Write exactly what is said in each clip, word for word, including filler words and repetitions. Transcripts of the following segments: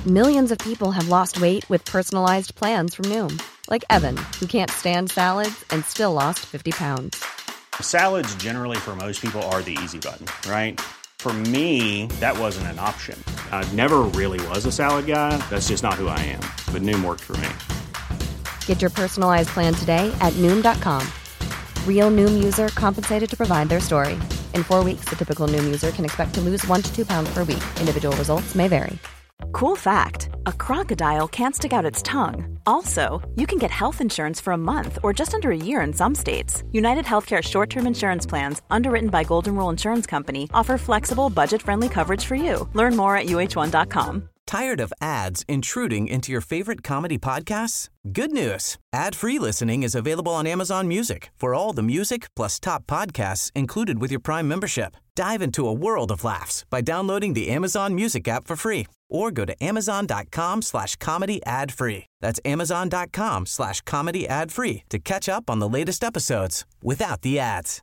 Millions of people have lost weight with personalized plans from Noom. Like Evan, who can't stand salads and still lost fifty pounds. Salads generally for most people are the easy button, right? For me, that wasn't an option. I never really was a salad guy. That's just not who I am. But Noom worked for me. Get your personalized plan today at Noom dot com. Real Noom user compensated to provide their story. In four weeks, the typical Noom user can expect to lose one to two pounds per week. Individual results may vary. Cool fact, a crocodile can't stick out its tongue. Also, you can get health insurance for a month or just under a year in some states. United Healthcare short-term insurance plans, underwritten by Golden Rule Insurance Company, offer flexible, budget-friendly coverage for you. Learn more at U H one dot com. Tired of ads intruding into your favorite comedy podcasts? Good news. Ad-free listening is available on Amazon Music for all the music plus top podcasts included with your Prime membership. Dive into a world of laughs by downloading the Amazon Music app for free or go to amazon.com slash comedy ad free. That's amazon.com slash comedy ad free to catch up on the latest episodes without the ads.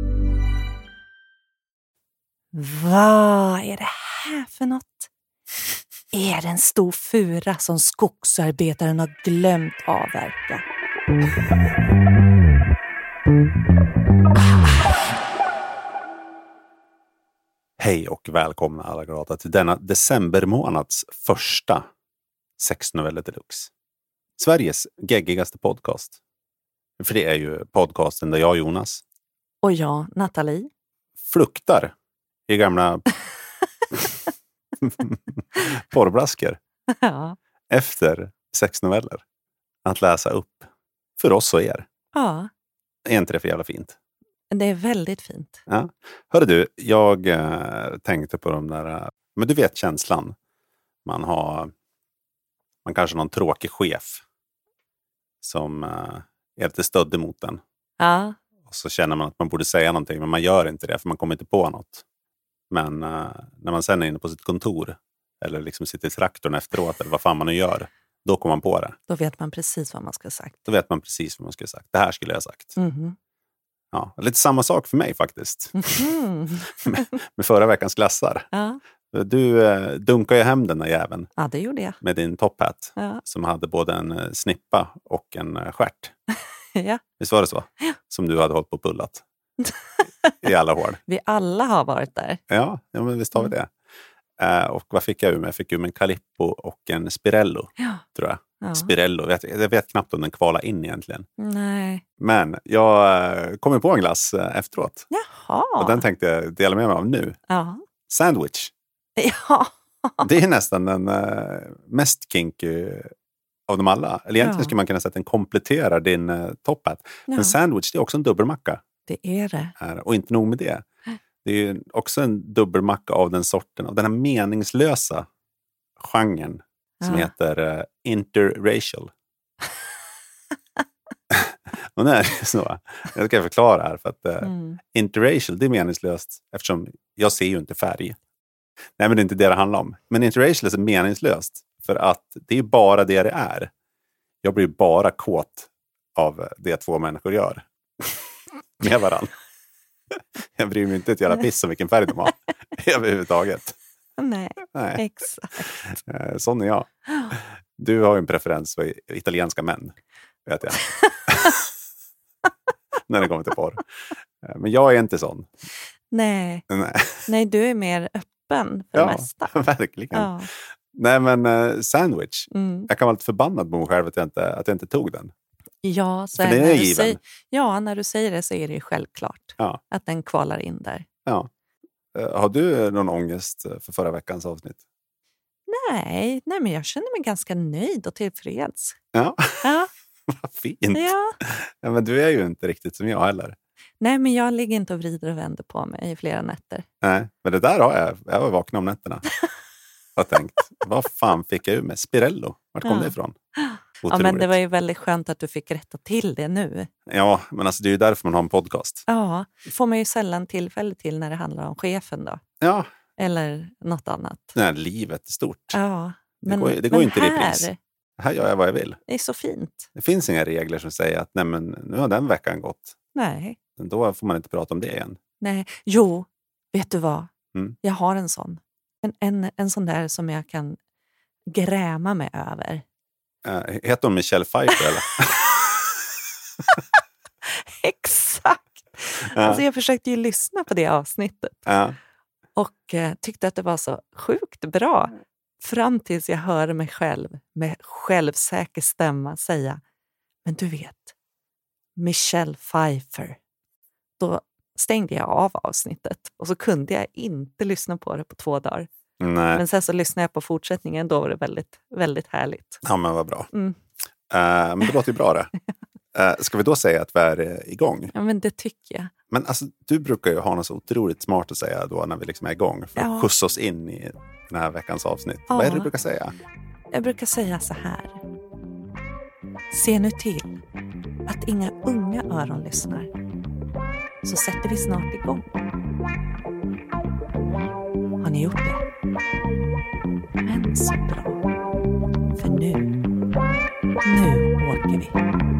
Vad är det här för något? Är det en stor fura som skogsarbetaren har glömt avverka? Hej och välkomna alla glada till denna decembermånads första sexnoveller deluxe. Sveriges geggigaste podcast. För det är ju podcasten där jag, Jonas. Och jag, Nathalie. Fluktar i gamla porrblaskor. Ja. Efter sexnoveller. Att läsa upp för oss och er. Ja. Är inte det för jävla fint? Det är väldigt fint. Ja. Hörru du, jag äh, tänkte på de där... Äh, men du vet känslan. Man har... Man kanske har någon tråkig chef. Som äh, är lite stöddig mot den. Ja. Och så känner man att man borde säga någonting. Men man gör inte det för man kommer inte på något. Men äh, när man sen är inne på sitt kontor. Eller liksom sitter i traktorn efteråt. Eller vad fan man nu gör. Då kommer man på det. Då vet man precis vad man ska ha sagt. Då vet man precis vad man ska ha sagt. Det här skulle jag ha sagt. Mhm. Ja, lite samma sak för mig faktiskt. Mm. med, med förra veckans glassar. Ja. Du eh, dunkade ju hem den där jäveln. Ja, det gjorde jag. Med din top hat. Ja. Som hade både en eh, snippa och en eh, stjärt. Ja. Visst var det så? Ja. Som du hade hållit på och pullat. I alla hål. Vi alla har varit där. Ja, ja men visst har vi det. Eh, och vad fick jag ur mig? Jag fick ur mig en Calippo och en Spirello. Ja. Tror jag. Ja. Spirello. Jag vet, jag vet knappt om den kvalar in egentligen. Nej. Men jag eh, kom på en glass eh, efteråt. Jaha. Och den tänkte jag dela med mig av nu. Ja. Sandwich. Ja. Det är nästan den uh, mest kinky av dem alla. Eller egentligen Ja. skulle man kunna säga att den kompletterar din uh, top hat. Ja. Men sandwich, det är också en dubbelmacka. Det är det. Här. Och inte nog med det. Det är ju också en dubbelmacka av den sorten. Av den här meningslösa genren. Som Ja. heter uh, interracial. Och det är så. Jag ska förklara här. För att uh, Mm. interracial, det är meningslöst. Eftersom jag ser ju inte färg. Nej, men det är inte det det handlar om. Men interracial är så meningslöst. För att det är bara det det är. Jag blir bara kåt av det två människor gör. Med varandra. Jag bryr mig inte ett jävla piss om vilken färg de har. Överhuvudtaget. Nej, Nej. exakt. Eh, Sån är jag. Du har ju en preferens för italienska män. Vet jag. När det kommer till porr. Eh, Men jag är inte sån. Nej. Nej. Nej, du är mer öppen för Ja, det mesta. verkligen. Ja. Nej, men uh, sandwich. Mm. Jag kan vara lite förbannad på mig själv att jag inte, att jag inte tog den. Ja, så För det är när du given. säger, ja, när du säger det så är det ju självklart Ja. att den kvalar in där. Ja. Uh, har du någon ångest för förra veckans avsnitt? Nej, nej, men jag känner mig ganska nöjd och tillfreds. Ja, Ja, vad fint. ja. Ja, men du är ju inte riktigt som jag heller. Nej, men jag ligger inte och vrider och vänder på mig i flera nätter. Nej, men det där har jag. Jag var vaken om nätterna. Jag har tänkt, vad fan fick jag ur med? Spirello, vart kom Ja. det ifrån? Ja, men det var ju väldigt skönt att du fick rätta till det nu. Ja, men alltså det är ju därför man har en podcast. Ja, det får man ju sällan tillfälle till när det handlar om chefen då. Ja, Eller något annat. nej, livet är stort. Ja, Det men, går, det går men inte i här, repris. Här gör jag vad jag vill. det är så fint. Det finns inga regler som säger att nej, men nu har den veckan gått. Nej, Då får man inte prata om det igen. nej. Jo, vet du vad? Mm. Jag har en sån. En, en, en sån där som jag kan gräma mig över. Uh, heter hon Michelle Pfeiffer eller? Exakt. Ja. Alltså jag försökte ju lyssna på det avsnittet. Ja. Och eh, tyckte att det var så sjukt bra. Fram tills jag hörde mig själv med självsäker stämma säga, men du vet, Michelle Pfeiffer. Då stängde jag av avsnittet och så kunde jag inte lyssna på det på två dagar. Nej. Men sen så lyssnade jag på fortsättningen, då var det väldigt, väldigt härligt. Ja, men vad bra. Mm. Uh, men det låter ju bra det. Uh, ska vi då säga att vi är igång? Ja, men det tycker jag. Men alltså, du brukar ju ha något så otroligt smart att säga då när vi liksom är igång. För att Ja. skjutsa oss in i den här veckans avsnitt. Ja. Vad är det du brukar säga? Jag brukar säga så här. Se nu till att inga unga öron lyssnar. Så sätter vi snart igång. Har ni gjort det? Men så bra. För nu, nu åker vi.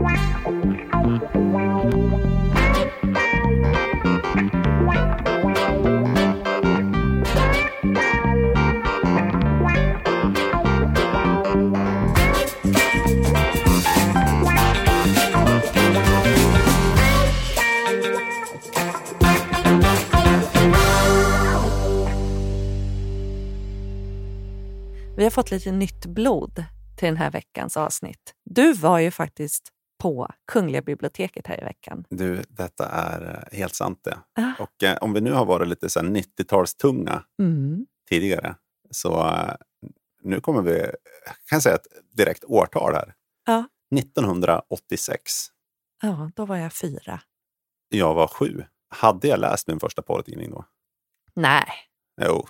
Vi har fått lite nytt blod till den här veckans avsnitt. Du var ju faktiskt på Kungliga biblioteket här i veckan. Du, detta är helt sant det. Ah. Och eh, om vi nu har varit lite så här nittiotalstunga Mm. tidigare. Så eh, nu kommer vi, jag kan säga ett direkt årtal här. Ja. nittonhundraåttiosex. Ja, då var jag fyra. Jag var sju. Hade jag läst min första porrtidning då? Nej. Jo.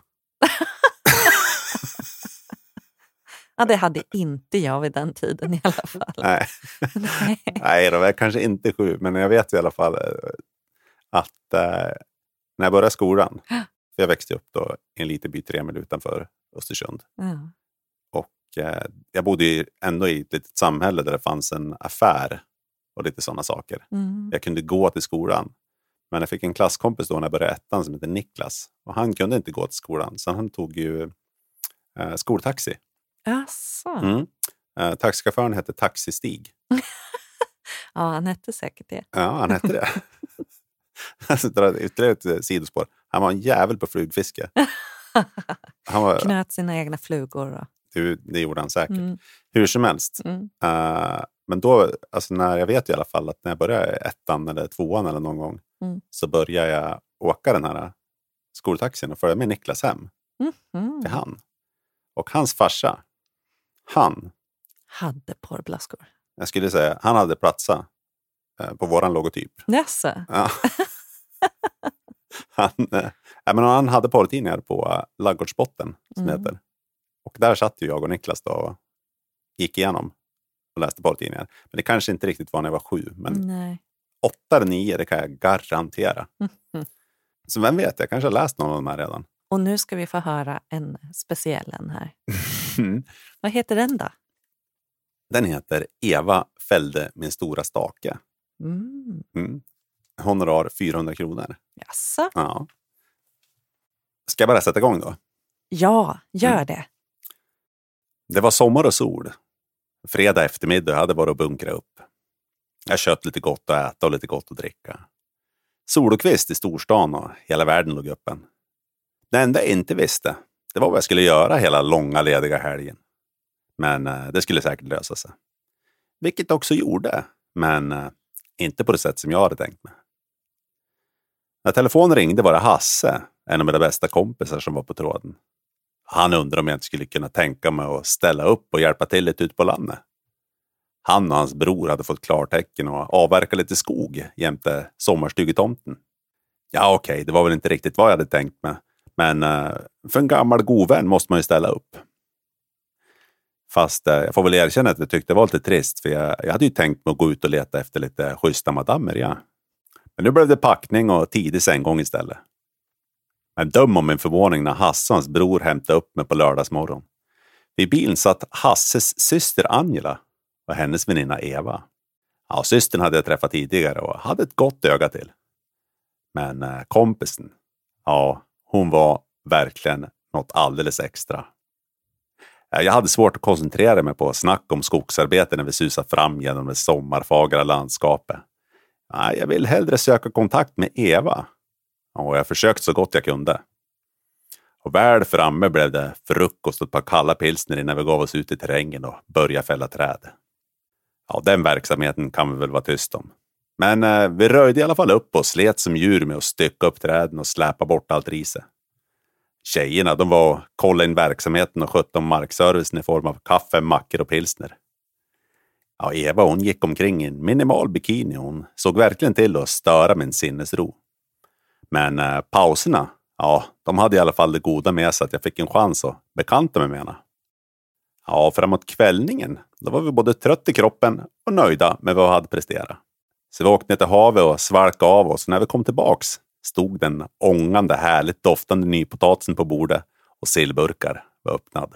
Ja, det hade inte jag vid den tiden i alla fall. Nej. Nej. Nej, då var jag kanske inte sju. Men jag vet i alla fall eh, att eh, när jag började skolan. För jag växte upp då i en liten by tre mil utanför Östersund. Ja. Och eh, jag bodde ju ändå i ett litet samhälle där det fanns en affär. Och lite sådana saker. Mm. Jag kunde gå till skolan. Men jag fick en klasskompis då när jag började ettan som heter Niklas. Och han kunde inte gå till skolan. Så han tog ju eh, skoltaxi. Asså. Mm. Eh, taxichauffören hette Taxistig. Ja, han hette säkert det. Ja, han hette det. Alltså, dra ytterligare ett sidospår. Han var en jävel på flugfiske. Han var, Knöt sina egna flugor. Då. det, det gjorde han säkert. Mm. Hur som helst. Mm. Uh, men då, alltså när jag vet i alla fall att när jag började ettan eller tvåan eller någon gång. Mm. Så började jag åka den här skoltaxin och följa med Niklas hem. Mm. Mm. Till han. Och hans farsa. Han. Hade porrblaskor. Jag skulle säga, han hade platsat uh, på våran logotyp. Jaså? Ja. han, äh, men han hade porrtidningar på äh, Laggårdsbotten som Mm. heter. Och där satt ju jag och Niklas då och gick igenom och läste porrtidningar. Men det kanske inte riktigt var när jag var sju. Men Nej. åtta eller nio, det kan jag garantera. Mm. Så vem vet, jag kanske har läst någon av de här redan. Och nu ska vi få höra en speciell en här. Vad heter den då? Den heter Eva fällde min stora stake. Mm. Mm. Honorar fyrahundra kronor. Jaså? Ja. Ska jag bara sätta igång då? Ja, gör Mm. det. Det var sommar och sol. Fredag eftermiddag hade bara att bunkra upp. Jag köpt lite gott att äta och lite gott att dricka. Solokvist i storstan och hela världen låg öppen. Det enda jag inte visste, det var vad jag skulle göra hela långa lediga helgen. Men eh, det skulle säkert lösa sig. Vilket också gjorde, men eh, inte på det sätt som jag hade tänkt mig. När telefonen ringde var det Hasse, en av mina bästa kompisar som var på tråden. Han undrade om jag inte skulle kunna tänka mig att ställa upp och hjälpa till lite ut på landet. Han och hans bror hade fått klartecken och avverka lite skog jämte sommarstugetomten. Ja okej, okay, det var väl inte riktigt vad jag hade tänkt mig. Men uh, för en gammal god vän måste man ju ställa upp. Fast uh, jag får väl erkänna att jag tyckte det var lite trist. För jag, jag hade ju tänkt mig att gå ut och leta efter lite schyssta madammer, ja. Men nu blev det packning och tidig sänggång istället. Men döm om min förvåning när Hasse och hans bror hämtade upp mig på lördagsmorgon. Vid bilen satt Hasses syster Angela och hennes väninna Eva. Ja, systern hade jag träffat tidigare och hade ett gott öga till. Men eh, kompisen, ja, hon var verkligen något alldeles extra. Jag hade svårt att koncentrera mig på snack om skogsarbete när vi susar fram genom det sommarfagra landskapet. Jag vill hellre söka kontakt med Eva. Och jag försökt så gott jag kunde. Och väl framme blev det frukost och ett par kalla pilsner innan vi gav oss ut i terrängen och började fälla träd. Ja, den verksamheten kan vi väl vara tyst om. Men eh, vi röjde i alla fall upp och slet som djur med att stycka upp träden och släpa bort allt riset. Tjejerna, de var och kollade in verksamheten och skötte om markservicen i form av kaffe, mackor och pilsner. Ja, Eva, hon gick omkring i en minimal bikini. Hon såg verkligen till att störa min sinnesro. Men eh, pauserna, ja, de hade i alla fall det goda med sig att jag fick en chans att bekanta mig med henne. Ja, framåt kvällningen, då var vi både trött i kroppen och nöjda med vad vi hade presterat. Så vi åkte ner till havet och svalkade av oss. När vi kom tillbaks stod den ångande, härligt doftande nypotatisen på bordet och sillburkar var öppnad.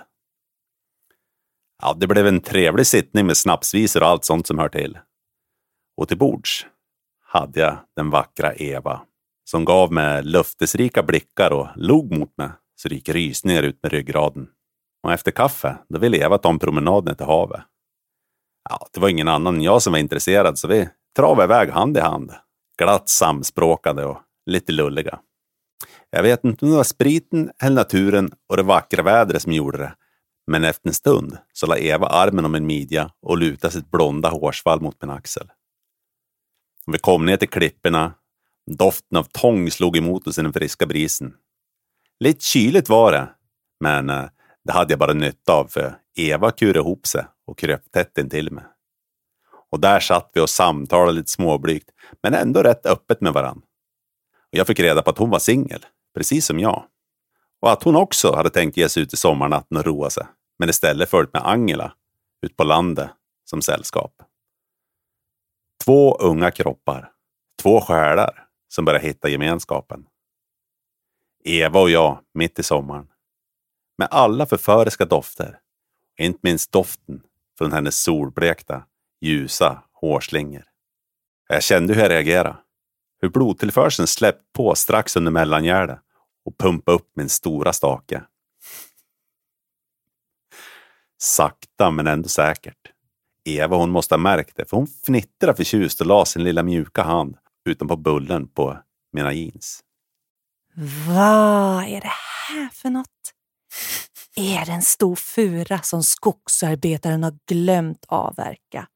Ja, det blev en trevlig sittning med snapsvisor och allt sånt som hör till. Och till bords hade jag den vackra Eva som gav mig löftesrika blickar och log mot mig så det gick rysningar ut med ryggraden. Och efter kaffe, då ville Eva ta en promenad ner till havet. Ja, det var ingen annan än jag som var intresserad så vi travade iväg hand i hand. Glatt samspråkade och lite lulliga. Jag vet inte om det var spriten eller naturen och det vackra vädret som gjorde det. Men efter en stund så la Eva armen om min midja och lutade sitt blonda hårsvall mot min axel. Vi kom ner till klipporna. Doften av tång slog emot oss i den friska brisen. Lite kyligt var det, men det hade jag bara nytta av för Eva kurade ihop sig och kröp tätt in till mig. Och där satt vi och samtalade lite småblygt, men ändå rätt öppet med varann. Och jag fick reda på att hon var singel, precis som jag. Och att hon också hade tänkt ge sig ut i sommarnatten och roa sig, men istället följt med Angela ut på landet som sällskap. Två unga kroppar, två själar som börjar hitta gemenskapen. Eva och jag mitt i sommaren. Med alla förföriska dofter. Inte minst doften från hennes solblekta, ljusa hårslingor. Jag kände hur jag reagerade. Hur blodtillförseln släppt på strax under mellangärdet och pumpa upp min stora stake. Sakta men ändå säkert. Eva, hon måste ha märkt det, för hon fnittrade förtjust och la sin lilla mjuka hand utanpå bullen på mina jeans. Vad är det här för något? Är det en stor fura som skogsarbetaren har glömt avverka?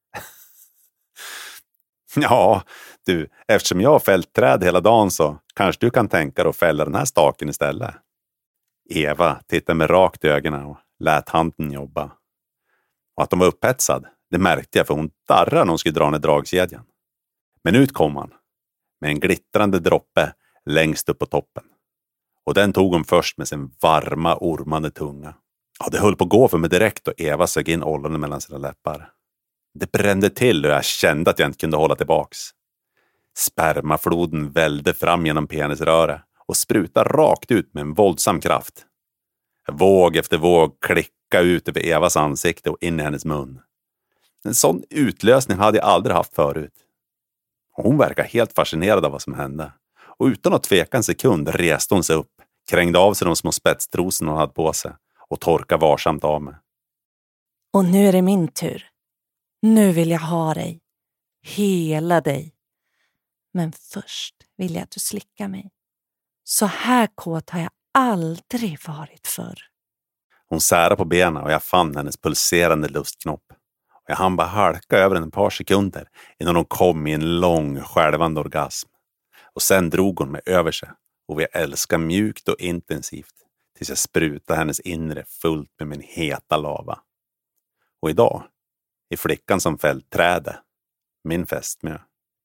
Ja, du, eftersom jag har fällt träd hela dagen så kanske du kan tänka dig att fälla den här staken istället. Eva tittade med rakt i ögonen och lät handen jobba. Och att de var upphetsad, det märkte jag för hon darrade när hon skulle dra ner dragkedjan. Men ut kom han, med en glittrande droppe längst upp på toppen. Och den tog hon först med sin varma, ormande tunga. Ja, det höll på att gå för mig direkt och Eva sög in ollonen mellan sina läppar. Det brände till och jag kände att jag inte kunde hålla tillbaks. Spermafloden välde fram genom penisröret och sprutade rakt ut med en våldsam kraft. Våg efter våg klicka ut över Evas ansikte och in i hennes mun. En sån utlösning hade jag aldrig haft förut. Och hon verkar helt fascinerad av vad som hände. Och utan att tveka en sekund reste hon sig upp, krängde av sig de små spetstrosen hon hade på sig och torkade varsamt av mig. Och nu är det min tur. Nu vill jag ha dig. Hela dig. Men först vill jag att du slickar mig. Så här kåt har jag aldrig varit förr. Hon särade på benen och jag fann hennes pulserande lustknopp. Och jag hann bara halka över en par sekunder innan hon kom i en lång skälvande orgasm. Och sen drog hon mig över sig och vi älskade mjukt och intensivt tills jag sprutade hennes inre fullt med min heta lava. Och idag är flickan som fällt trädet min fästmö.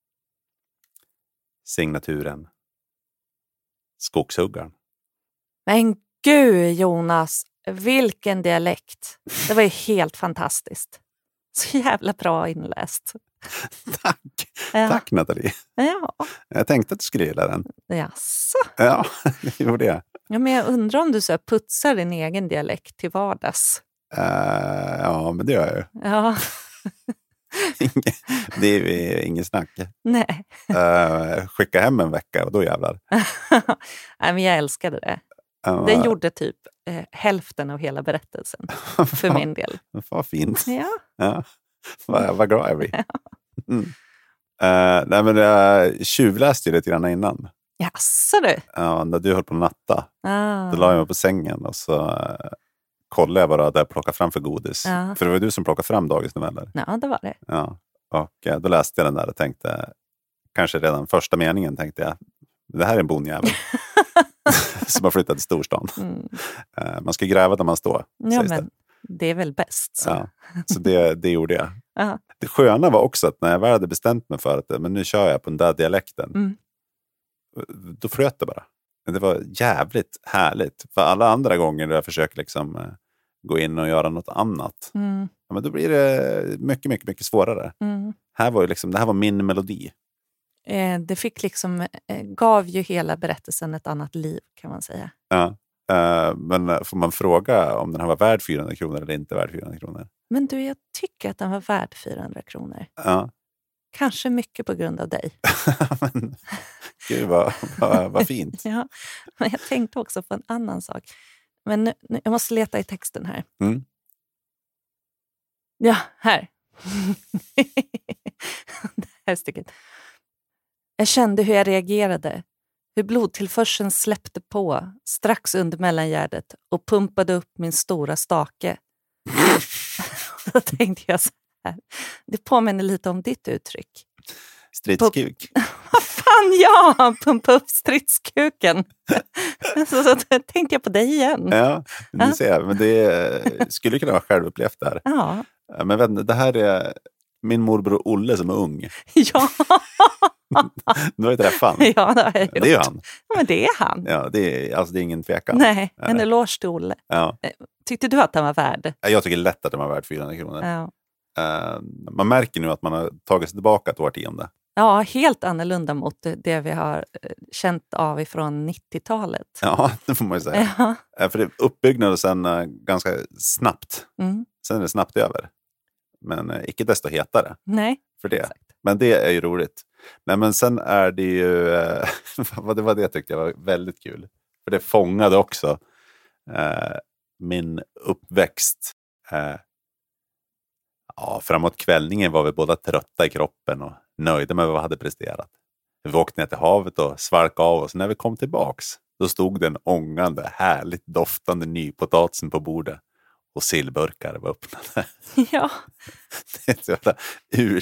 Signaturen Skogshuggaren. Men gud Jonas, vilken dialekt. Det var ju helt fantastiskt. Så jävla bra inläst. Tack. Ja. Tack Nathalie. Ja. Jag tänkte att du skulle gilla den. Jaså? Ja, det gjorde jag. Ja, men jag undrar om du så putsar din egen dialekt till vardags. Uh, ja, men det gör jag ju. Ja. Det är ingen snack. Nej. Uh, skicka hem en vecka och då jävlar. Nej, men jag älskade det. Ja. Den gjorde typ eh, hälften av hela berättelsen för min del. Vad fint. Ja. Ja. Vad, vad glad jag blir. Mm. Uh, nej, men jag tjuvläste ju lite grann innan. Jaså du? Ja, när du höll på att natta. Ah. Då la jag mig på sängen och så uh, kollade jag vad jag plockade fram för godis. Ja. För det var du som plockade fram dagens noveller. Ja, det var det. Ja. Och uh, då läste jag den där och tänkte, kanske redan första meningen tänkte jag, det här är en bonjävel. Som har flyttat till storstan. Mm. Uh, man ska gräva där man står. Ja, men det. det är väl bäst. Så, ja. så det, det gjorde jag. Aha. Det sköna var också att när jag väl hade bestämt mig för att men nu kör jag på den där dialekten. Mm. Då flöt det bara. Men det var jävligt härligt. För alla andra gånger när jag försöker liksom uh, gå in och göra något annat. Mm. Ja, men då blir det mycket, mycket, mycket svårare. Mm. Här var ju liksom, det här var min melodi. Eh, det fick liksom, eh, gav ju hela berättelsen ett annat liv kan man säga. Ja. Uh, men får man fråga om den här var värd fyrahundra kronor eller inte värd fyrahundra kronor? Men du, jag tycker att den var värd fyrahundra kronor. Ja. Kanske mycket på grund av dig. men, gud vad, vad, vad fint. Ja, men jag tänkte också på en annan sak. Men nu, nu, jag måste leta i texten här. Mm. Ja, här. Det här stycket. Jag kände hur jag reagerade. Hur blodtillförseln släppte på strax under mellangärdet och pumpade upp min stora stake. Då tänkte jag så här. Det påminner lite om ditt uttryck. Stridskuk. Vad fan, ja! Pumpa upp stridskuken. så, så tänkte jag på dig igen. Ja, du ser. Men det skulle kunna vara självupplevt där. Ja. Men vet, det här är min morbror Olle som är ung. Ja. Du har ju träffat han. Ja, det har jag gjort. Det är ju han. Ja, men det är han. Ja, det är, alltså, det är ingen tvekan. Nej, en eloge till Olle. Ja. Tyckte du att den var värd? Jag tycker lätt att den var värd fyrahundra kronor. Ja. Uh, man märker nu att man har tagit sig tillbaka ett årtionde. Ja, helt annorlunda mot det vi har känt av ifrån nittiotalet. Ja, det får man ju säga. Ja. Uh, för det uppbyggnad och sen uh, ganska snabbt. Mm. Sen är det snabbt över. Men uh, icke desto hetare. Nej. För det. Exakt. Men det är ju roligt. Nej, men sen är det ju... Uh, det var det jag tyckte jag var väldigt kul. För det fångade också uh, min uppväxt. Uh, Ja, framåt kvällningen var vi båda trötta i kroppen och nöjda med vad vi hade presterat. Vi åkte ner till havet och svalkade av oss. När vi kom tillbaks, då stod den ångande, härligt doftande nypotatisen på bordet. Och sillburkar var öppnade. Ja. Det är så jävla ur,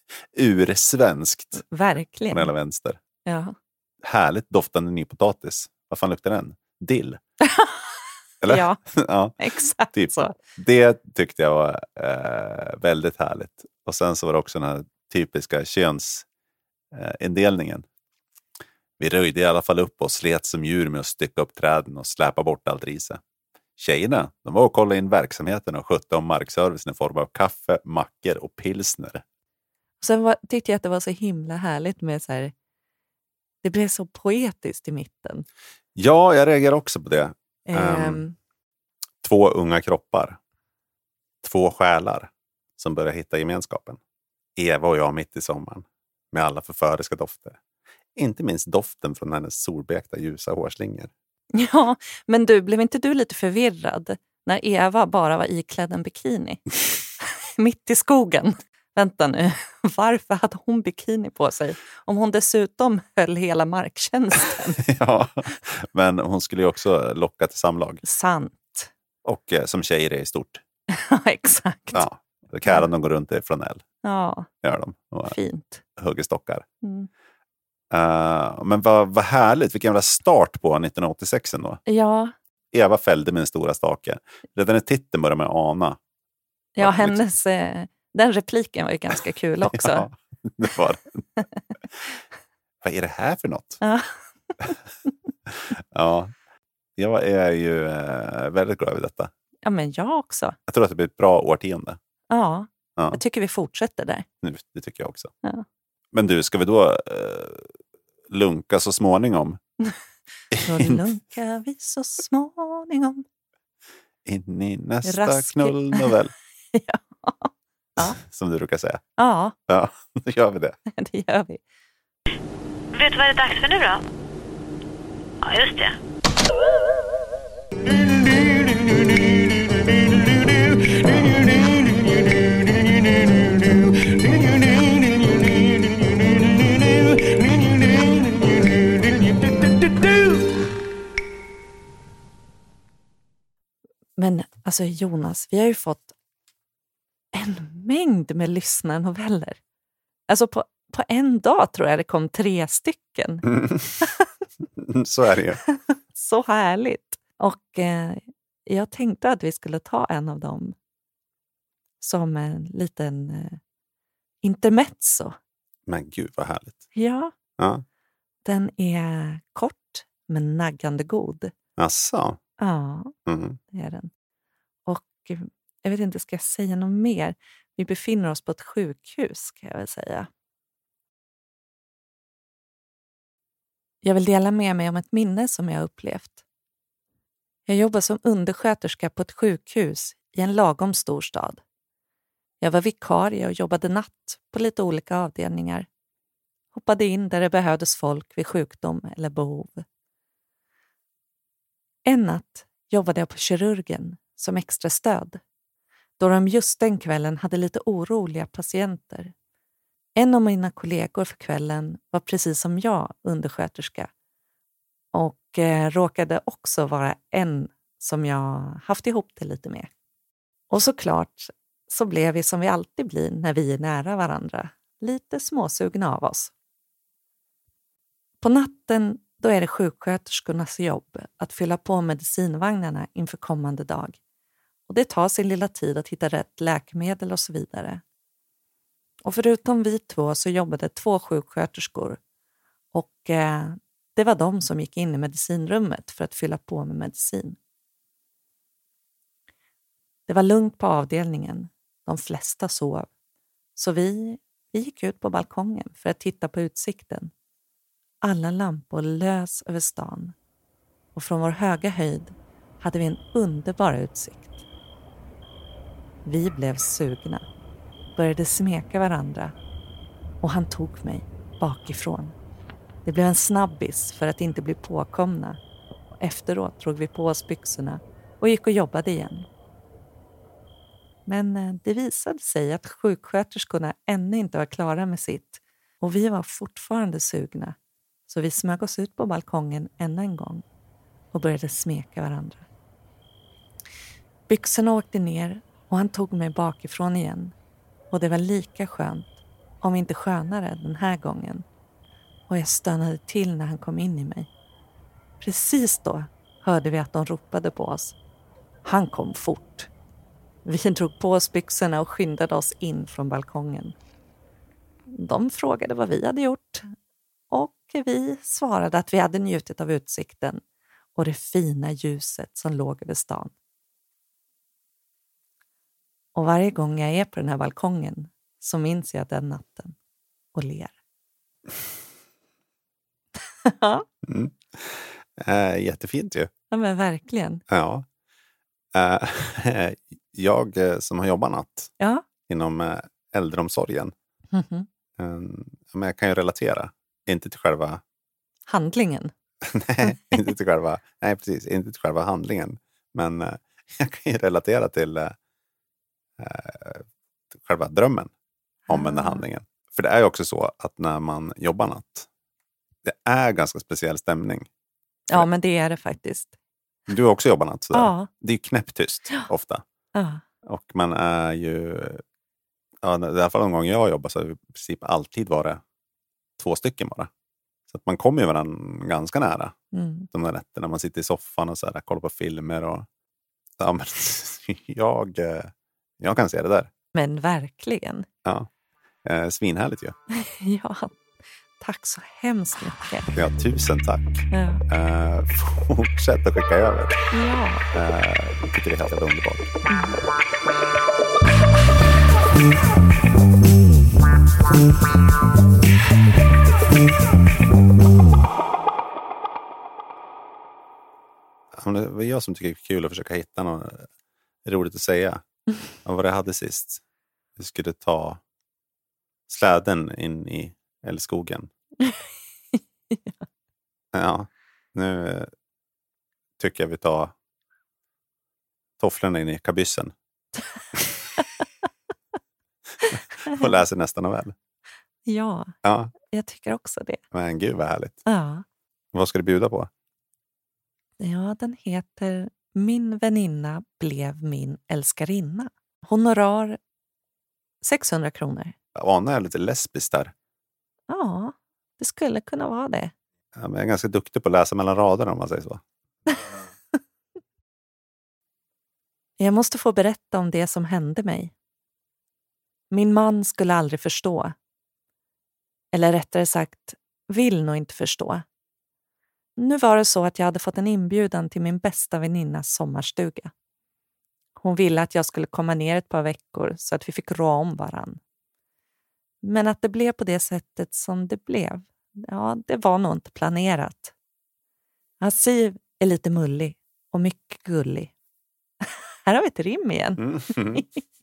ursvenskt. Verkligen. Från hela vänster. Ja. Härligt doftande nypotatis. Vad fan luktar den? Dill. Eller? Ja, ja, exakt typ. så. Det tyckte jag var eh, väldigt härligt. Och sen så var det också den här typiska könsindelningen. Eh, Vi röjde i alla fall upp och slet som djur med att stycka upp träden och släpa bort allt riset. Tjejerna, de var och kollade in verksamheten och skötte om markservicen i form av kaffe, mackor och pilsner. Sen var, tyckte jag att det var så himla härligt med så här, det blev så poetiskt i mitten. Ja, jag reagerar också på det. Um, um, två unga kroppar. Två själar som börjar hitta gemenskapen. Eva och jag mitt i sommaren. Med alla förföriska dofter. Inte minst doften från hennes solbekta ljusa hårslingor. Ja, men du, blev inte du lite förvirrad när Eva bara var iklädd en bikini? Mitt i skogen. Vänta nu, varför hade hon bikini på sig? Om hon dessutom höll hela marktjänsten. Ja, men hon skulle ju också locka till samlag. Sant. Och eh, som tjejer är i stort. Ja, exakt. Ja, käran de går runt i flanell. Ja, gör de. Och fint. Hugger stockar. Mm. Uh, men vad, vad härligt, vilken jävla start på nittonhundraåttiosex ändå. Ja. Eva fällde med en stora stake. Redan i titeln började man ana. Ja, hennes... Eh, den repliken var ju ganska kul också. Ja, det var den. Vad är det här för något? Ja. Ja, jag är ju eh, väldigt glad över detta. Ja, men jag också. Jag tror att det blir ett bra årtionde. Ja, ja. Jag tycker vi fortsätter där. Nu, det tycker jag också. Ja. Men du, ska vi då eh, lunka så småningom? Då lunkar vi så småningom. In i nästa Rask... knullnovell. Ja. Ja. Som du brukar säga. Ja. Ja, då gör vi det. Det gör vi. Vet du vad det är dags för nu då? Ja, just det. Men alltså Jonas, vi har ju fått en mängd med lyssnarnoveller. Alltså på, på en dag tror jag det kom tre stycken. Mm. Så är det ju. Så härligt. Och eh, jag tänkte att vi skulle ta en av dem som en liten eh, intermezzo. Men gud vad härligt. Ja, Ja. den är kort men naggande god. Asså. Ja, Mm. det är den. Och eh, jag vet inte, ska jag säga något mer? Vi befinner oss på ett sjukhus, kan jag väl säga. Jag vill dela med mig om ett minne som jag har upplevt. Jag jobbar som undersköterska på ett sjukhus i en lagom stor stad. Jag var vikarie och jobbade natt på lite olika avdelningar. Hoppade in där det behövdes folk vid sjukdom eller behov. En natt jobbade jag på kirurgen som extra stöd, då de just den kvällen hade lite oroliga patienter. En av mina kollegor för kvällen var precis som jag undersköterska och eh, råkade också vara en som jag haft ihop det lite med. Och såklart så blev vi som vi alltid blir när vi är nära varandra, lite småsugna av oss. På natten då är det sjuksköterskornas jobb att fylla på medicinvagnarna inför kommande dag. Och det tar sin lilla tid att hitta rätt läkemedel och så vidare. Och förutom vi två så jobbade två sjuksköterskor. Och eh, det var de som gick in i medicinrummet för att fylla på med medicin. Det var lugnt på avdelningen. De flesta sov. Så vi, vi gick ut på balkongen för att titta på utsikten. Alla lampor lös över stan. Och från vår höga höjd hade vi en underbar utsikt. Vi blev sugna. Började smeka varandra. Och han tog mig bakifrån. Det blev en snabbis för att inte bli påkomna. Och efteråt drog vi på oss byxorna och gick och jobbade igen. Men det visade sig att sjuksköterskorna ännu inte var klara med sitt. Och vi var fortfarande sugna. Så vi smög oss ut på balkongen ännu en gång. Och började smeka varandra. Byxorna åkte ner och han tog mig bakifrån igen. Och det var lika skönt, om inte skönare den här gången. Och jag stönade till när han kom in i mig. Precis då hörde vi att de ropade på oss. Han kom fort. Vi drog på oss byxorna och skyndade oss in från balkongen. De frågade vad vi hade gjort. Och vi svarade att vi hade njutit av utsikten och det fina ljuset som låg över stan. Och varje gång jag är på den här balkongen så minns jag den natten och ler. mm. äh, Jättefint ju. Ja, men verkligen. Ja. Äh, jag som har jobbat natt ja. inom äh, äldreomsorgen. Mm-hmm. äh, men jag kan ju relatera. Inte till själva... handlingen. nej, inte till själva... Nej, precis. Inte till själva handlingen. Men äh, jag kan ju relatera till... Äh, själva drömmen om den här handlingen. För det är ju också så att när man jobbar natt, det är ganska speciell stämning. Ja, men det är det faktiskt. Du har också jobbat natt sådär. Ja. Det är ju knäpptyst ofta. Ja. Och man är ju... Ja, i alla fall de gånger jag jobbar så har det i princip alltid varit två stycken bara. Så att man kommer ju varandra ganska nära. Mm. De där nätterna man sitter i soffan och så där, kollar på filmer och... Ja, men jag... Jag kan se det där. Men verkligen. Ja, eh, svinhärligt ju. Ja, tack så hemskt mycket. Ja, tusen tack. Ja. Eh, fortsätt att skicka över. Ja. Eh, jag tycker det är helt underbart. Mm. Det var jag som tycker det är kul att försöka hitta något roligt att säga. Och vad det hade sist. Vi skulle ta släden in i älskogen. ja. ja, nu tycker jag vi tar tofflorna in i kabyssen. Och läser nästa novell. Ja, Ja, jag tycker också det. men gud vad härligt. Ja. Vad ska du bjuda på? Ja, den heter Min väninna blev min älskarinna. Honorar sexhundra kronor. Jag anar jag lite lesbiskt där. Ja, det skulle kunna vara det. Ja, men jag är ganska duktig på att läsa mellan raderna om man säger så. Jag måste få berätta om det som hände mig. Min man skulle aldrig förstå. Eller rättare sagt, vill nog inte förstå. Nu var det så att jag hade fått en inbjudan till min bästa väninnas sommarstuga. Hon ville att jag skulle komma ner ett par veckor så att vi fick rå om varann. Men att det blev på det sättet som det blev, ja, det var nog inte planerat. Ja, Siv är lite mullig och mycket gullig. Här har vi ett rim igen. Mm.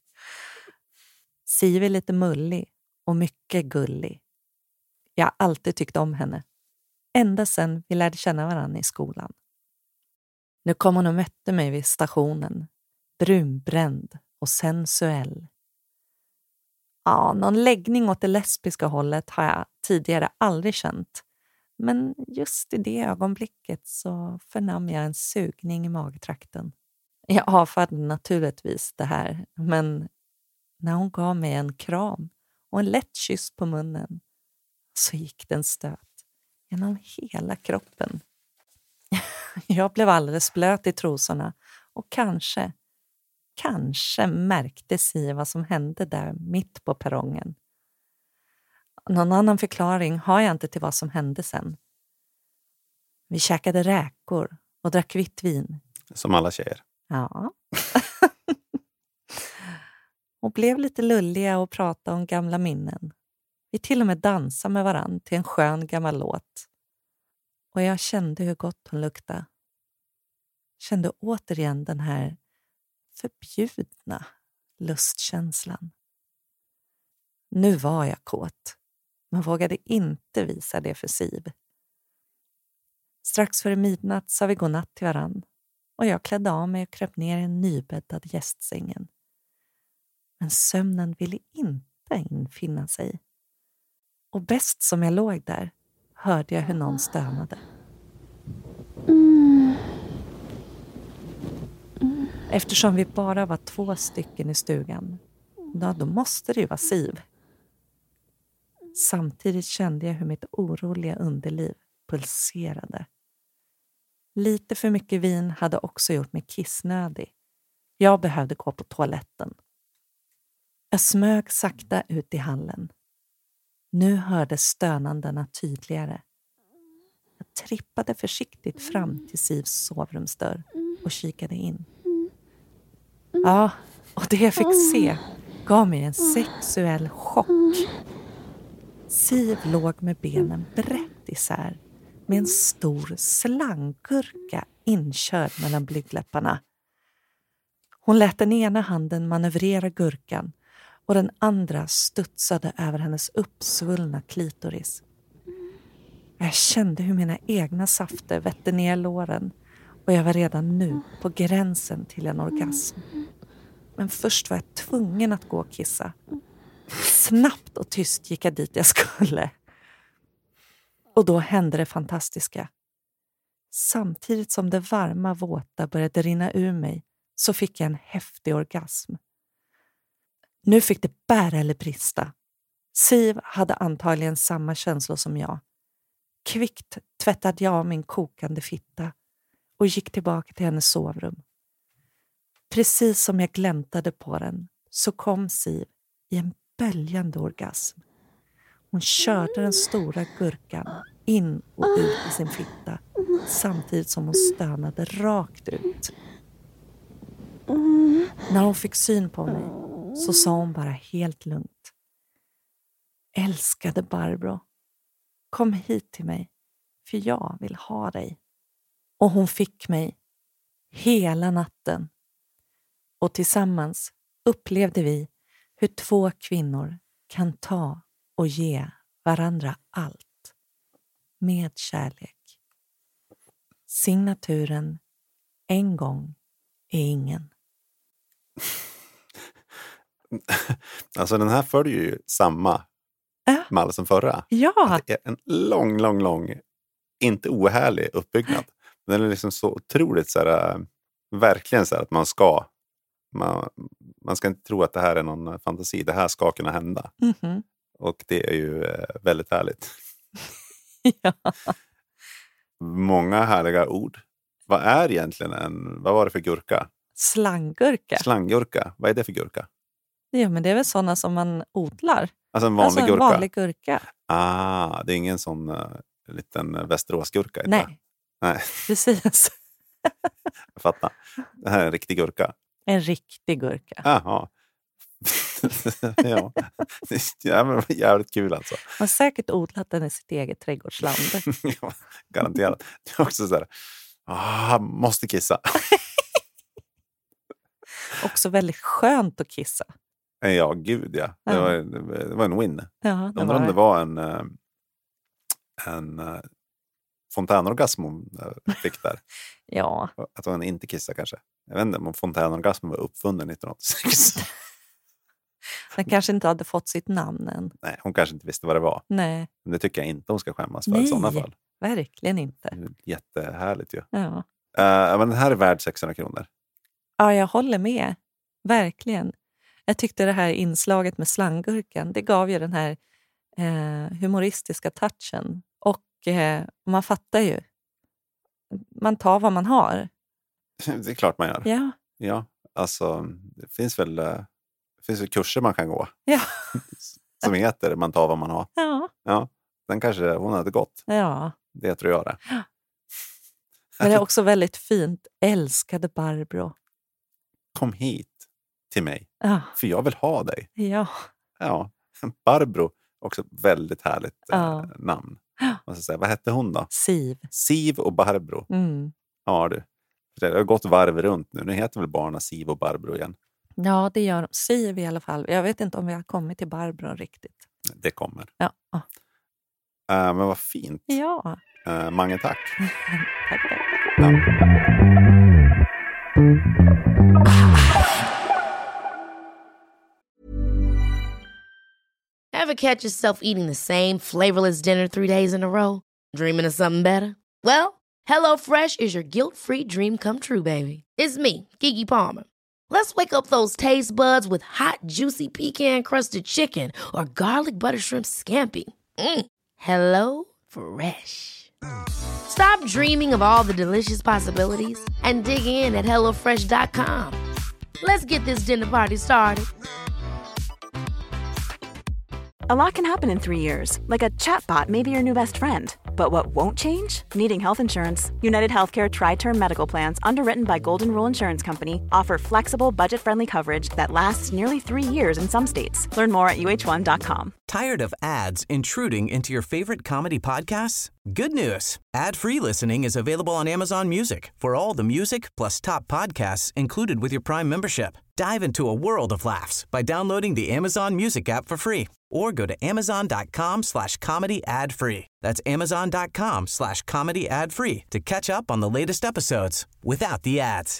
Siv är lite mullig och mycket gullig. Jag har alltid tyckt om henne. Ända sedan vi lärde känna varandra i skolan. Nu kom hon och mötte mig vid stationen. Brunbränd och sensuell. Ja, någon läggning åt det lesbiska hållet har jag tidigare aldrig känt. Men just i det ögonblicket så förnam jag en sugning i magtrakten. Jag avfärdade naturligtvis det här, men när hon gav mig en kram och en lätt kyss på munnen så gick den stöt genom hela kroppen. Jag blev alldeles blöt i trosorna och kanske, kanske märkte sig vad som hände där mitt på perrongen. Någon annan förklaring har jag inte till vad som hände sen. Vi käkade räkor och drack vitt vin. Som alla tjejer. Ja. Och blev lite lulliga och pratade om gamla minnen. Vi till och med dansade med varann till en skön gammal låt. Och jag kände hur gott hon luktade. Kände återigen den här förbjudna lustkänslan. Nu var jag kåt, men vågade inte visa det för Siv. Strax före midnatt sa vi godnatt till varann och jag klädde av mig och kröp ner i en nybäddad gästsängen. Men sömnen ville inte infinna sig. Och bäst som jag låg där hörde jag hur någon stönade. Eftersom vi bara var två stycken i stugan, då, då måste det ju vara Siv. Samtidigt kände jag hur mitt oroliga underliv pulserade. Lite för mycket vin hade också gjort mig kissnödig. Jag behövde gå på toaletten. Jag smög sakta ut i hallen. Nu hördes stönandena tydligare. Jag trippade försiktigt fram till Sivs sovrumsdörr och kikade in. Ja, och det jag fick se gav mig en sexuell chock. Siv låg med benen brett isär med en stor slanggurka inkörd mellan blygdläpparna. Hon lät den ena handen manövrera gurkan och den andra studsade över hennes uppsvullna klitoris. Jag kände hur mina egna safter vette ner låren och jag var redan nu på gränsen till en orgasm. Men först var jag tvungen att gå och kissa. Snabbt och tyst gick jag dit jag skulle. Och då hände det fantastiska. Samtidigt som det varma våta började rinna ur mig så fick jag en häftig orgasm. Nu fick det bära eller brista. Siv hade antagligen samma känslor som jag. Kvickt tvättade jag av min kokande fitta och gick tillbaka till hennes sovrum. Precis som jag gläntade på den så kom Siv i en böljande orgasm. Hon körde den stora gurkan in och ut i sin fitta samtidigt som hon stönade rakt ut. När hon fick syn på mig så sa hon bara helt lugnt: älskade Barbro, kom hit till mig för jag vill ha dig. Och hon fick mig hela natten. Och tillsammans upplevde vi hur två kvinnor kan ta och ge varandra allt. Med kärlek. Signaturen en gång är ingen. Alltså den här följer ju samma Äh? mall som förra. Ja. Att det är en lång, lång, lång, inte ohärlig uppbyggnad. Den är liksom så otroligt så här, verkligen så här att man ska, man, man ska inte tro att det här är någon fantasi. Det här ska kunna hända. Mm-hmm. Och det är ju väldigt härligt. Ja. Många härliga ord. Vad är egentligen en, vad var det för gurka? Slanggurka. Slanggurka. Vad är det för gurka? Ja, men det är väl sådana som man odlar. Alltså en vanlig alltså en gurka? vanlig gurka. Ah, det är ingen sån uh, liten Västeråsgurka? Inte? Nej. Nej, Precis. jag fattar. Det här är en riktig gurka. En riktig gurka. Jaha. Ja, jävligt, jävligt kul alltså. Man har säkert odlat den i sitt eget trädgårdsland. Ja, garanterat. Det är också så här, ah, måste kissa. Också väldigt skönt att kissa. Ja, gud ja. Det, Ja. var, det var en win. Ja, det Undrar var om det det. var en, eh, en uh, fontänorgasm hon uh, fick där. Ja, Att hon inte kissa kanske. Jag vet inte om fontänorgasm var uppfunnen nittonhundraåttiosex. den kanske inte hade fått sitt namn än. Nej, hon kanske inte visste vad det var. Nej, Men det tycker jag inte hon ska skämmas för Nej. i sådana fall. verkligen inte. Det är jättehärligt ju. Ja. Uh, men den här är värd sexhundra kronor. ja, jag håller med. Verkligen. Jag tyckte det här inslaget med slanggurkan, det gav ju den här eh, humoristiska touchen. Och eh, man fattar ju. Man tar vad man har. Det är klart man gör. Ja, Ja, alltså det finns väl, uh, det finns väl kurser man kan gå. ja, Som heter man tar vad man har. ja. Ja, den kanske hon hade gått. ja. Det tror jag det. Men det är också väldigt fint. Älskade Barbro. Kom hit till mig. Ja, För jag vill ha dig. ja. Ja, Barbro. Också väldigt härligt Ja. eh, namn. Måste säga. Vad hette hon då? Siv. Siv och Barbro. Mm. Ja du. Det har gått varv runt nu. Nu heter väl barnen Siv och Barbro igen. Ja, det gör de. Siv i alla fall. Jag vet inte om vi har kommit till Barbro riktigt. Det kommer. Ja, ja. Uh, men vad fint. ja. Uh, Mange tack. Tack, tack. Ever catch yourself eating the same flavorless dinner three days in a row? Dreaming of something better? Well, HelloFresh is your guilt-free dream come true, baby. It's me, Keke Palmer. Let's wake up those taste buds with hot, juicy pecan-crusted chicken or garlic butter shrimp scampi. Mm. Hello Fresh. Stop dreaming of all the delicious possibilities and dig in at hello fresh dot com. Let's get this dinner party started. A lot can happen in three years, like a chatbot may be your new best friend. But what won't change? Needing health insurance. United Healthcare Tri-Term Medical Plans, underwritten by Golden Rule Insurance Company, offer flexible, budget-friendly coverage that lasts nearly three years in some states. Learn more at U H one dot com. Tired of ads intruding into your favorite comedy podcasts? Good news. Ad-free listening is available on Amazon Music for all the music plus top podcasts included with your Prime membership. Dive into a world of laughs by downloading the Amazon Music app for free or go to amazon.com slash comedy ad free. That's amazon.com slash comedy ad free to catch up on the latest episodes without the ads.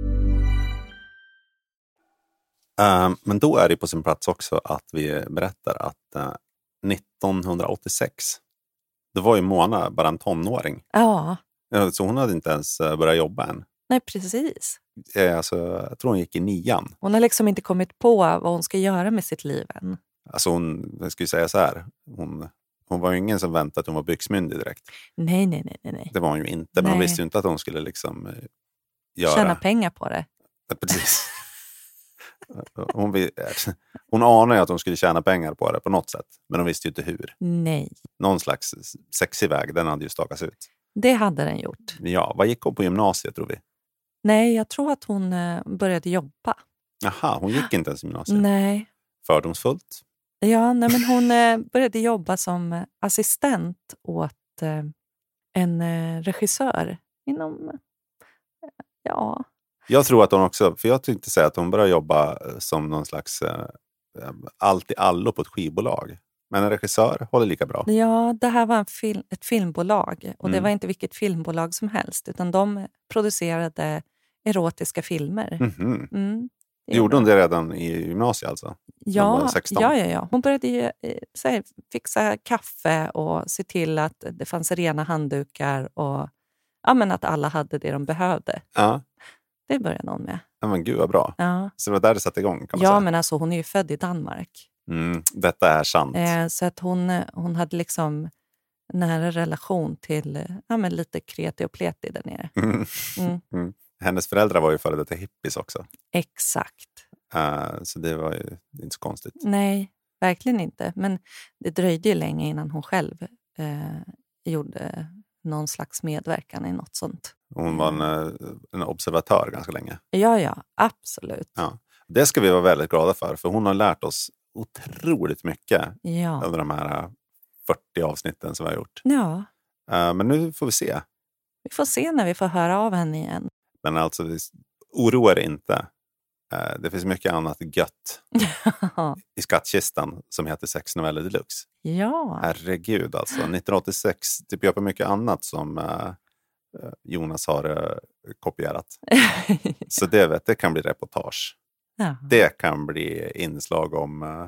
Uh, men då är det på sin plats också att vi berättar att uh, nittonhundraåttiosex, då var ju Mona bara en tonåring. Ja, Uh, så hon hade inte ens uh, börjat jobba än. nej precis. Uh, alltså, jag tror hon gick i nian. Hon har liksom inte kommit på vad hon ska göra med sitt liv än. Alltså hon, jag skulle säga så här, hon, hon var ju ingen som väntade att hon var byxmyndig direkt. Nej, nej, nej, nej. nej. Det var hon ju inte, men hon Nej. visste ju inte att hon skulle liksom uh, göra... Tjäna pengar på det. Ja, precis. Hon, vi- hon anade ju att hon skulle tjäna pengar på det på något sätt. Men hon visste ju inte hur. Nej, Någon slags sexig väg, den hade ju stakats ut. det hade den gjort. Ja, vad gick hon på gymnasiet tror vi? Nej, jag tror att hon eh, började jobba. Jaha, hon gick inte ens i gymnasiet. Nej. Fördomsfullt. Ja, nej, men hon eh, började jobba som eh, assistent åt eh, en eh, regissör inom, eh, ja, Jag tror att hon också, för jag tänkte säga att hon började jobba som någon slags eh, allt i allo på ett skivbolag. Men en regissör håller lika bra. ja, det här var en fil- ett filmbolag och det Mm. var inte vilket filmbolag som helst utan de producerade erotiska filmer. Mhm. Mm. Det Gjorde bra. hon det redan i gymnasiet alltså? Hon Ja, var sexton. ja, ja, ja. Hon började ju, eh, så här, fixa kaffe och se till att det fanns rena handdukar och ja, men att alla hade det de behövde. Ja. Det började hon med. Ja, men gud vad bra. Ja, Så det var där det satte igång kan man ja säga. men alltså hon är ju född i Danmark. Mm, detta är sant. Eh, så att hon, hon hade liksom nära relation till eh, ja, men lite kreti och pleti där nere. Mm. Mm. Mm. Hennes föräldrar var ju före detta hippies också. Exakt. Uh, så det var ju inte så konstigt. Nej, verkligen inte. Men det dröjde ju länge innan hon själv eh, gjorde någon slags medverkan i något sånt. Hon var en, eh, en observatör ganska länge. Ja, ja, absolut. Ja. Det ska vi vara väldigt glada för. För hon har lärt oss otroligt mycket Ja. under de här fyrtio avsnitten som vi har gjort. Ja, Uh, men nu får vi se. vi får se när vi får höra av henne igen. Men alltså, vi oroa er inte. Uh, det finns mycket annat gött i skattkistan som heter Sex Noveller Deluxe. Ja, Herregud alltså. nittonhundraåttiosex typ jag på mycket annat som uh, Jonas har uh, kopierat. Så det, vet, det kan bli reportage. ja. Det kan bli inslag om uh,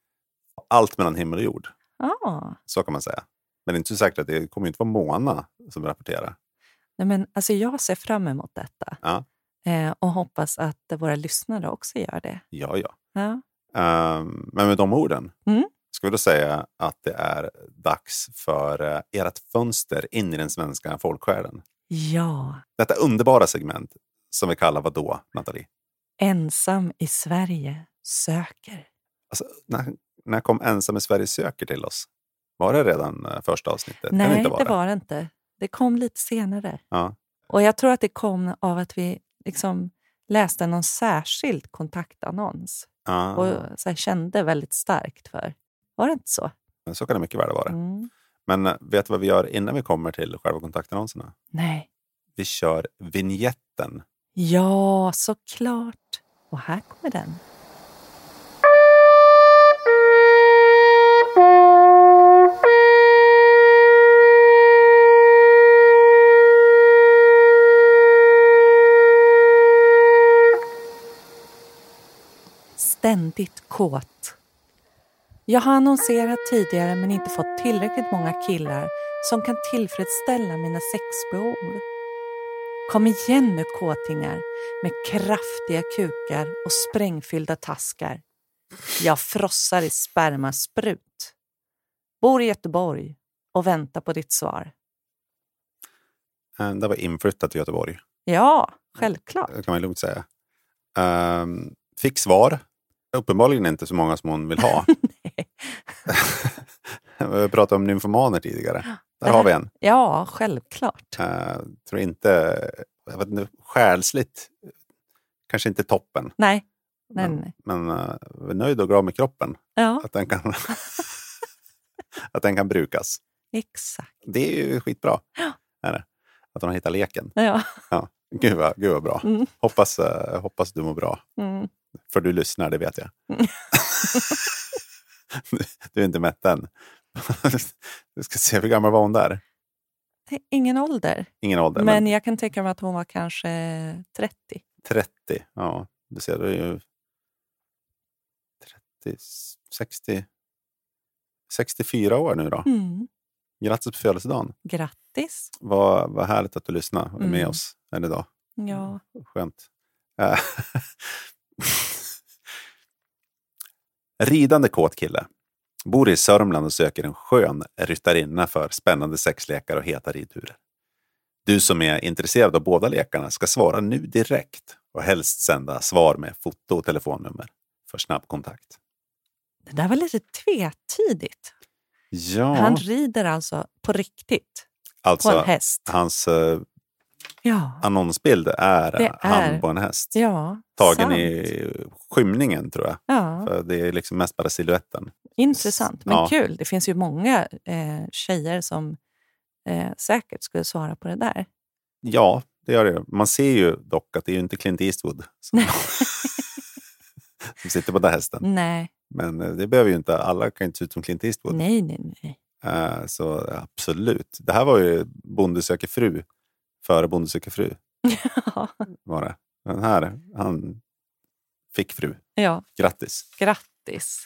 allt mellan himmel och jord. Ja. Så kan man säga. Men det är inte så säkert att det kommer inte vara Mona som rapporterar. Nej, men alltså jag ser fram emot detta. Ja, Eh, och hoppas att våra lyssnare också gör det. ja. ja. Ja. Um, men med de orden Mm. ska vi då säga att det är dags för uh, ert fönster in i den svenska folksjälen. Ja, Detta underbara segment som vi kallar vad då, Nathalie? ensam i Sverige söker. Alltså, när, när kom Ensam i Sverige söker till oss? Var det redan uh, första avsnittet? Kan Nej, inte vara det var det inte. Det kom lite senare. Ja. Och jag tror att det kom av att vi liksom läste någon särskild kontaktannons. Ja. Och så här, kände väldigt starkt för. Var det inte så? Men så kan det mycket väl vara. Mm. Men uh, vet du vad vi gör innan vi kommer till själva kontaktannonserna? Nej. Vi kör vignetten. Ja, såklart. Och här kommer den. Ständigt kåt. Jag har annonserat tidigare men inte fått tillräckligt många killar som kan tillfredsställa mina sexbehov. Kom igen nu kåtingar med kraftiga kukar och sprängfyllda taskar. Jag frossar i spermasprut. Bor i Göteborg och väntar på ditt svar. Uh, det var inflyttat till Göteborg. Ja, självklart. Det kan man lugnt säga. Um, fick svar. Uppenbarligen inte så många som hon vill ha. Vi pratade om nymfomaner tidigare. Där har vi en. Ja, självklart. Uh, tror inte, jag vet inte, själsligt kanske inte toppen. Nej, nej, Men, nej. men uh, vi är nöjd och glad med kroppen. Ja, Att den kan, att den kan brukas. exakt. Det är ju skitbra. Ja. Är det? Att de hittar leken. Ja. Ja. Gud, vad, gud vad bra. Mm. Hoppas, uh, hoppas du mår bra. Mm. För du lyssnar, det vet jag. Mm. Du är inte mätt än. Du ska se, hur gammal var hon där? Ingen ålder. Ingen ålder, Men men jag kan tänka mig att hon var kanske trettio. trettio. Ja, du ser, det är ju trettio, sextio, sextiofyra år nu då. Mm. Grattis på födelsedagen. Grattis. Vad, vad härligt att du lyssnar och är med Mm. oss här idag. Ja. Skönt. Eh, Ridande kåt kille. Bor i Sörmland och söker en skön ryttarinna för spännande sexlekar och heta ridturer. Du som är intresserad av båda lekarna ska svara nu direkt och helst sända svar med foto och telefonnummer för snabb kontakt. Det där var lite tvetydigt. Ja, Han rider alltså på riktigt alltså på en häst. hans eh, Ja, annonsbild är, Det är- han på en häst. ja Tagen sant. i skymningen tror jag. Ja, För det är liksom mest bara siluetten. intressant. Men Ja. kul. Det finns ju många eh, tjejer som eh, säkert skulle svara på det där. Ja, det gör det. Man ser ju dock att det är ju inte Clint Eastwood som, som sitter på den här hästen. Nej, Men eh, det behöver ju inte, alla kan ju inte se ut som Clint Eastwood. nej, nej, nej. Eh, så absolut. Det här var ju Bonde söker fru. Före Bonde söker fru Ja. var det. Den här, han fick fru. Ja. Grattis. Grattis.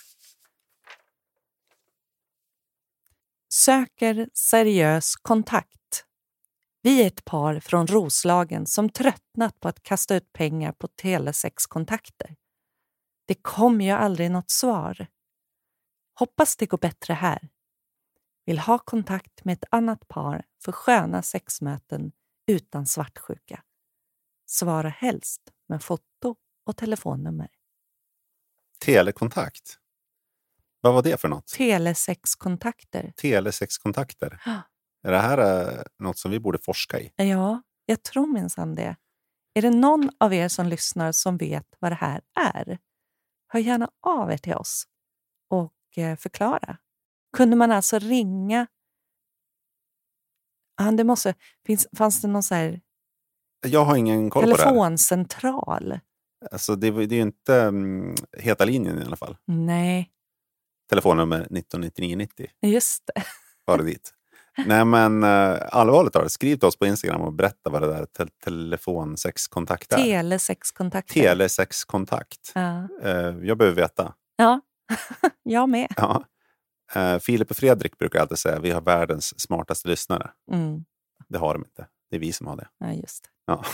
Söker seriös kontakt. Vi är ett par från Roslagen som tröttnat på att kasta ut pengar på telesexkontakter. Det kommer ju aldrig något svar. Hoppas det går bättre här. Vill ha kontakt med ett annat par för sköna sexmöten utan svartsjuka. Svara helst med foto och telefonnummer. Telekontakt. Vad var det för något? Telesexkontakter. Telesexkontakter. Ja. Är det här uh, något som vi borde forska i? Ja, jag tror minsann det. Är det någon av er som lyssnar som vet vad det här är? Hör gärna av er till oss och eh, förklara. Kunde man alltså ringa? Ja, det måste, finns, fanns det någon så här Jag har ingen koll på det här. telefoncentral? Alltså det, det är ju inte um, heta linjen i alla fall. Nej, Telefonnummer nitton nittionio nittio. just det. Var det dit. Nej men uh, allvarligt talat, skriv till oss på Instagram och berätta vad det där te- telefonsexkontakt är. Telesexkontakter. Telesexkontakt. Ja, Uh, jag behöver veta. ja. jag med. Ja. Uh, Filip och Fredrik brukar alltid säga vi har världens smartaste lyssnare. Mm. Det har de inte. Det är vi som har det. Ja, just det. Ja.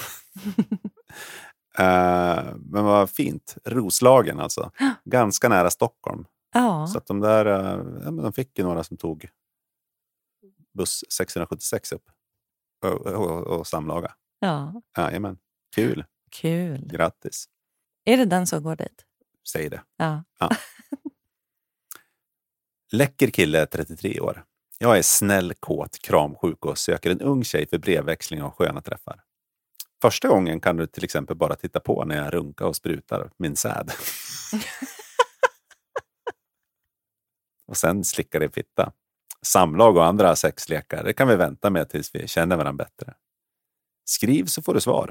uh, men vad fint. Roslagen alltså. Ganska nära Stockholm. Ja, Så att de där, uh, ja, men de fick ju några som tog buss sexhundrasjuttiosex upp. Och, och, och samlaga. ja. Jajamän. Kul. Kul. Grattis. Är det den som går dit? Säg det. Ja. Ja. Läcker kille, trettiotre år. Jag är snäll, kåt, kramsjuk och söker en ung tjej för brevväxling och sköna träffar. Första gången kan du till exempel bara titta på när jag runkar och sprutar min säd. Och sen slickar det fitta. Samlag och andra sexlekar, det kan vi vänta med tills vi känner varandra bättre. Skriv så får du svar.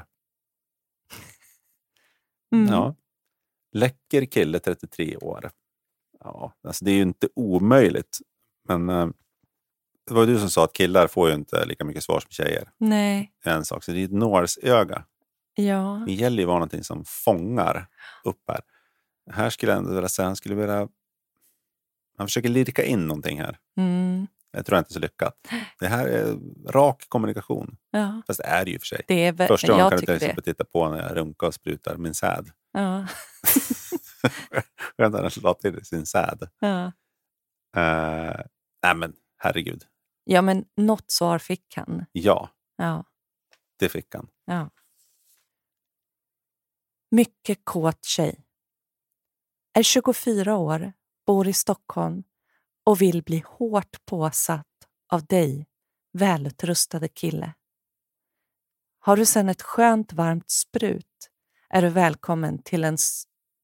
Mm. Ja. Läcker kille, trettiotre år. Ja, alltså det är ju inte omöjligt. Men eh, det var ju du som sa att killar får ju inte lika mycket svar som tjejer. Nej. Det är en sak. Så det är ett nålsöga. Ja. Det gäller ju att vara någonting som fångar upp här. Här skulle jag ändå vilja säga, han skulle vilja... Han försöker lirka in någonting här. Mm. Jag tror inte så lyckat. Det här är rak kommunikation. Ja. Fast det är det ju för sig. Det är väl, Första gången jag kan du till tycker exempel titta på när jag runkar och sprutar min säd. Ja. Vänta, den la till sin säd. Ja. Uh, nej men, herregud. Ja, men något svar fick han. Ja, Ja. det fick han. Ja. Mycket kåt tjej. Är tjugofyra år, bor i Stockholm och vill bli hårt påsatt av dig, välutrustade kille. Har du sedan ett skönt varmt sprut är du välkommen till en s-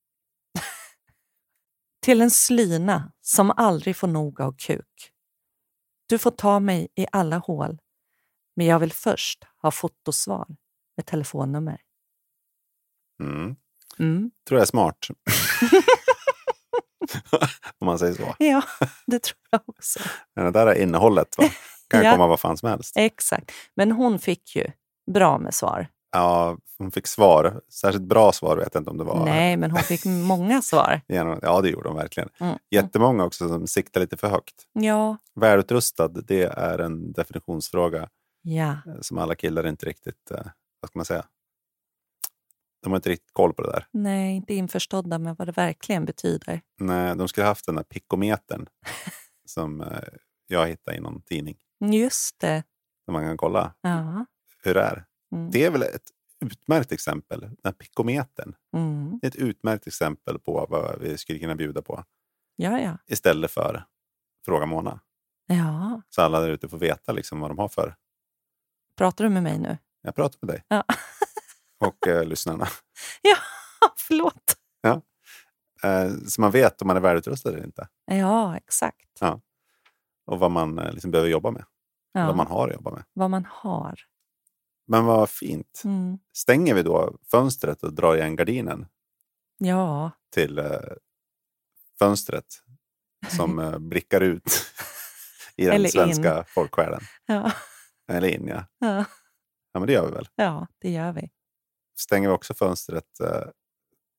till en slyna som aldrig får nog av kuk. Du får ta mig i alla hål, men jag vill först ha fotosvar med telefonnummer. Mm. Mm. Tror jag är smart. Om man säger så. Ja, det tror jag också. Men det där är innehållet, va? Kan Ja. komma vad fan som helst. Exakt. Men hon fick ju bra med svar. Ja, hon fick svar. Särskilt bra svar vet jag inte om det var. Nej, men hon fick många svar. Ja, det gjorde hon verkligen. Mm. Jättemånga också som siktar lite för högt. Ja, Välutrustad, det är en definitionsfråga ja. som alla killar inte riktigt, eh, vad ska man säga? De har inte riktigt koll på det där. Nej, inte införstådda med vad det verkligen betyder. Nej, de skulle haft den där pikometern som eh, jag hittade i någon tidning. Just det. Där man kan kolla Ja. hur det är. Mm. Det är väl ett utmärkt exempel, den här pikometern. Mm. Det är ett utmärkt exempel på vad vi skulle kunna bjuda på. Ja, ja. Istället för Fråga Mona. Ja. Så alla där ute får veta liksom vad de har för. Pratar du med mig nu? Jag pratar med dig. Ja. Och eh, lyssnarna. Ja, förlåt. Ja. Eh, så man vet om man är välutrustad eller inte. Ja, exakt. Ja. Och vad man eh, liksom behöver jobba med. Ja. Vad man har att jobba med. Vad man har. Men vad fint. Mm. Stänger vi då fönstret och drar igen gardinen Ja. till eh, fönstret som eh, blickar ut i den Eller svenska in. folksjälen. Ja. Eller in, ja. Ja. Ja, men det gör vi väl. Ja, det gör vi. Stänger vi också fönstret eh,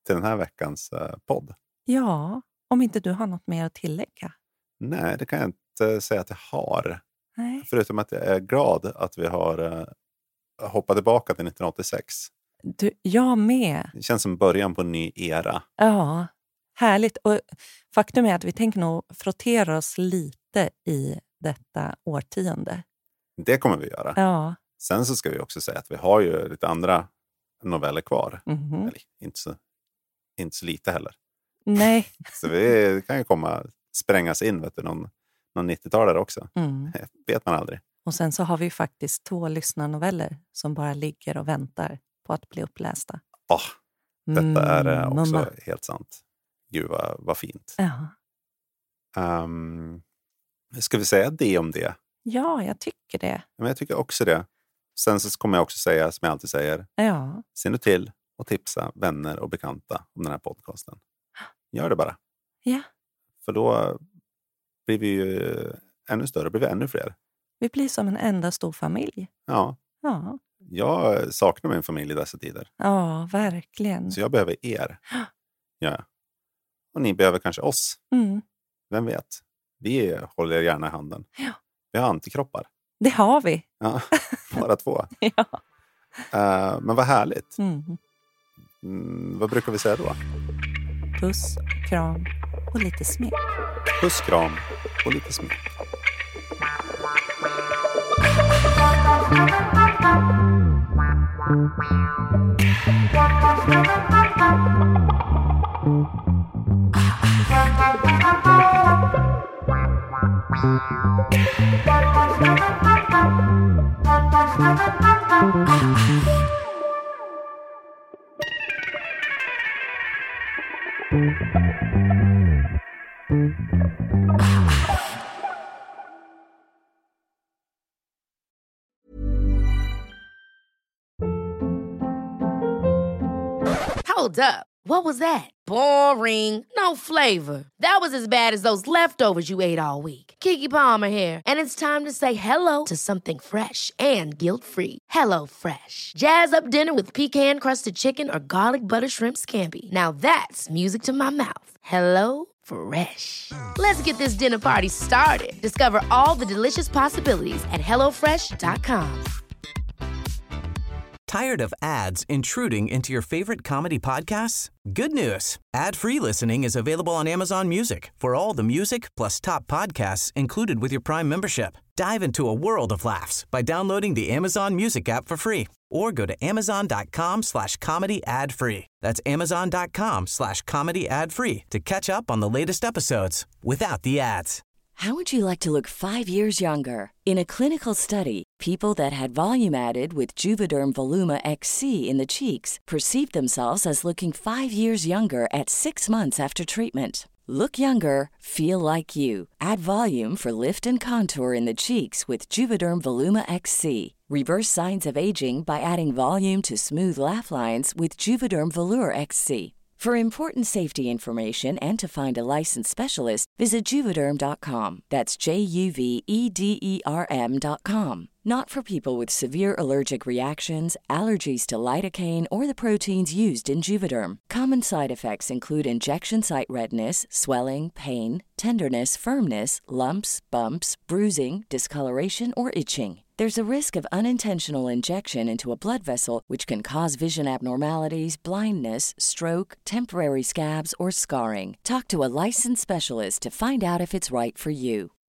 till den här veckans uh, podd. Ja, om inte du har något mer att tillägga. Nej, det kan jag inte säga att jag har. Nej. Förutom att jag är glad att vi har uh, hoppat tillbaka till nittonhundraåttiosex. Du, jag med. Det känns som början på en ny era. Ja, härligt. Och faktum är att vi tänker nog frottera oss lite i detta årtionde. Det kommer vi göra. Ja. Sen så ska vi också säga att vi har ju lite andra noveller kvar. Mm-hmm. Eller, inte, så, inte så lite heller. Nej. Så vi kan ju komma sprängas in, vet du, någon, någon nittiotalare också. Mm. Vet man aldrig. Och sen så har vi faktiskt två lyssnarnoveller som bara ligger och väntar på att bli upplästa. Ja, oh, detta är mm, också mamma. helt sant. Gud vad, vad fint. Ja. Um, ska vi säga det om det? Ja, jag tycker det. Men jag tycker också det. Sen så kommer jag också säga, som jag alltid säger. Ja. Se nu till och tipsa vänner och bekanta om den här podcasten. Gör det bara. Ja. För då blir vi ju ännu större, blir vi ännu fler. Vi blir som en enda stor familj. Ja. Ja. Jag saknar min familj i dessa tider. Ja, verkligen. Så jag behöver er. Ja. Och ni behöver kanske oss. Mm. Vem vet? Vi håller er gärna i handen. Ja. Vi har antikroppar. Det har vi. Ja, bara två. Ja. Uh, men vad härligt. Mm. Mm, vad brukar vi säga då? Puss, kram och lite smek. Puss, kram och lite smek. Hold up. What was that? Boring. No flavor. That was as bad as those leftovers you ate all week. Keke Palmer here, and it's time to say hello to something fresh and guilt-free. Hello Fresh. Jazz up dinner with pecan-crusted chicken or garlic butter shrimp scampi. Now that's music to my mouth. Hello Fresh. Let's get this dinner party started. Discover all the delicious possibilities at hello fresh dot com. Tired of ads intruding into your favorite comedy podcasts? Good news. Ad-free listening is available on Amazon Music for all the music plus top podcasts included with your Prime membership. Dive into a world of laughs by downloading the Amazon Music app for free or go to amazon.com slash comedy ad free. That's amazon.com slash comedy ad free to catch up on the latest episodes without the ads. How would you like to look five years younger? In a clinical study, people that had volume added with Juvederm Voluma X C in the cheeks perceived themselves as looking five years younger at six months after treatment. Look younger, feel like you. Add volume for lift and contour in the cheeks with Juvederm Voluma X C. Reverse signs of aging by adding volume to smooth laugh lines with Juvederm Volure X C. For important safety information and to find a licensed specialist, visit Juvederm dot com. That's J U V E D E R M dot com. Not for people with severe allergic reactions, allergies to lidocaine, or the proteins used in Juvederm. Common side effects include injection site redness, swelling, pain, tenderness, firmness, lumps, bumps, bruising, discoloration, or itching. There's a risk of unintentional injection into a blood vessel, which can cause vision abnormalities, blindness, stroke, temporary scabs, or scarring. Talk to a licensed specialist to find out if it's right for you.